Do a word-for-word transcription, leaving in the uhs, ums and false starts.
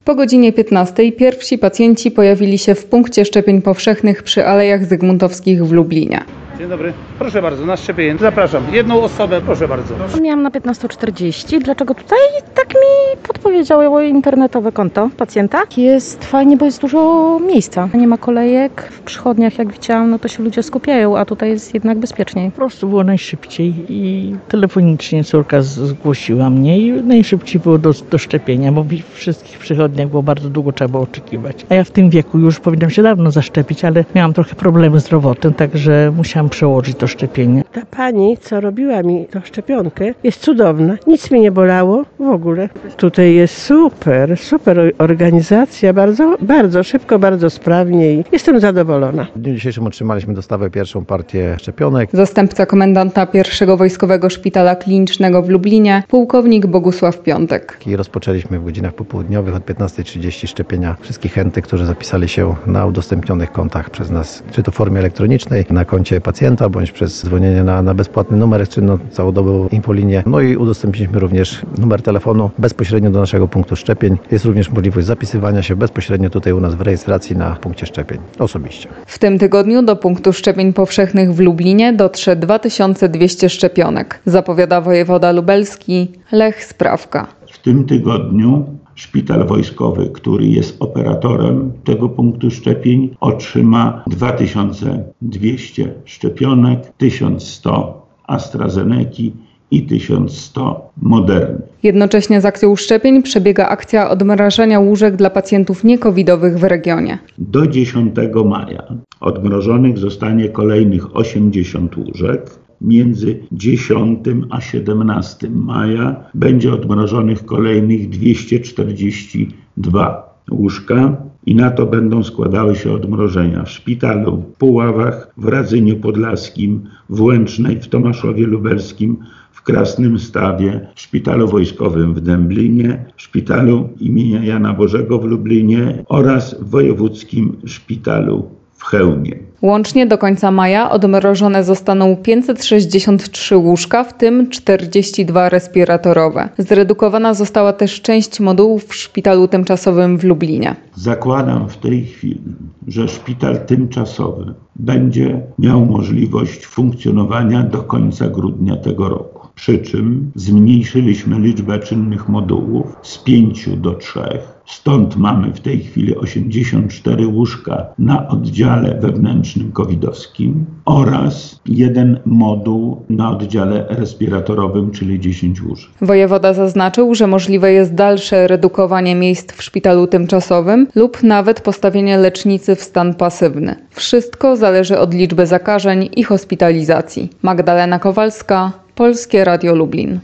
Po godzinie piętnastej pierwsi pacjenci pojawili się w punkcie szczepień powszechnych przy Alejach Zygmuntowskich w Lublinie. Dzień dobry. Proszę bardzo, na szczepienie. Zapraszam. Jedną osobę, proszę bardzo. Miałam na piętnaście czterdzieści. Dlaczego tutaj? Tak mi podpowiedziało internetowe konto pacjenta. Jest fajnie, bo jest dużo miejsca. Nie ma kolejek. W przychodniach, jak widziałam, no to się ludzie skupiają, a tutaj jest jednak bezpieczniej. Po prostu było najszybciej i telefonicznie córka zgłosiła mnie i najszybciej było do, do szczepienia, bo w wszystkich przychodniach było bardzo długo trzeba było oczekiwać. A ja w tym wieku już powinnam się dawno zaszczepić, ale miałam trochę problemy zdrowotne, także musiałam przełożyć to szczepienie. Ta pani, co robiła mi tą szczepionkę, jest cudowna. Nic mi nie bolało w ogóle. Tutaj jest super, super organizacja, bardzo, bardzo szybko, bardzo sprawnie i jestem zadowolona. W dniu dzisiejszym otrzymaliśmy dostawę pierwszą partię szczepionek. Zastępca komendanta pierwszego Wojskowego Szpitala Klinicznego w Lublinie, pułkownik Bogusław Piątek. I rozpoczęliśmy w godzinach popołudniowych od piętnastej trzydzieści szczepienia wszystkich chętnych, którzy zapisali się na udostępnionych kontach przez nas, czy to w formie elektronicznej, na koncie pacjenta, bądź przez dzwonienie na, na bezpłatny numer, czy no, całodobową infolinię. No i udostępniliśmy również numer telefonu bezpośrednio do naszego punktu szczepień. Jest również możliwość zapisywania się bezpośrednio tutaj u nas w rejestracji na punkcie szczepień osobiście. W tym tygodniu do punktu szczepień powszechnych w Lublinie dotrze dwa tysiące dwieście szczepionek, zapowiada wojewoda lubelski Lech Sprawka. W tym tygodniu Szpital Wojskowy, który jest operatorem tego punktu szczepień, otrzyma dwa tysiące dwieście szczepionek, tysiąc sto AstraZeneki i tysiąc sto Moderny. Jednocześnie z akcją szczepień przebiega akcja odmrażania łóżek dla pacjentów niekowidowych w regionie. Do dziesiątego maja odmrożonych zostanie kolejnych osiemdziesiąt łóżek. Między dziesiątym a siedemnastym maja będzie odmrożonych kolejnych dwieście czterdzieści dwa łóżka i na to będą składały się odmrożenia w szpitalu w Puławach, w Radzyniu Podlaskim, w Łęcznej, w Tomaszowie Lubelskim, w Krasnym Stawie, w Szpitalu Wojskowym w Dęblinie, w Szpitalu imienia Jana Bożego w Lublinie oraz w Wojewódzkim Szpitalu w Chełmie. Łącznie do końca maja odmrożone zostaną pięćset sześćdziesiąt trzy łóżka, w tym czterdzieści dwa respiratorowe. Zredukowana została też część modułów w szpitalu tymczasowym w Lublinie. Zakładam w tej chwili, że szpital tymczasowy będzie miał możliwość funkcjonowania do końca grudnia tego roku. Przy czym zmniejszyliśmy liczbę czynnych modułów z pięciu do trzech. Stąd mamy w tej chwili osiemdziesiąt cztery łóżka na oddziale wewnętrznym covidowskim oraz jeden moduł na oddziale respiratorowym, czyli dziesięć łóżek. Wojewoda zaznaczył, że możliwe jest dalsze redukowanie miejsc w szpitalu tymczasowym lub nawet postawienie lecznicy w stan pasywny. Wszystko zależy od liczby zakażeń i hospitalizacji. Magdalena Kowalska, Polskie Radio Lublin.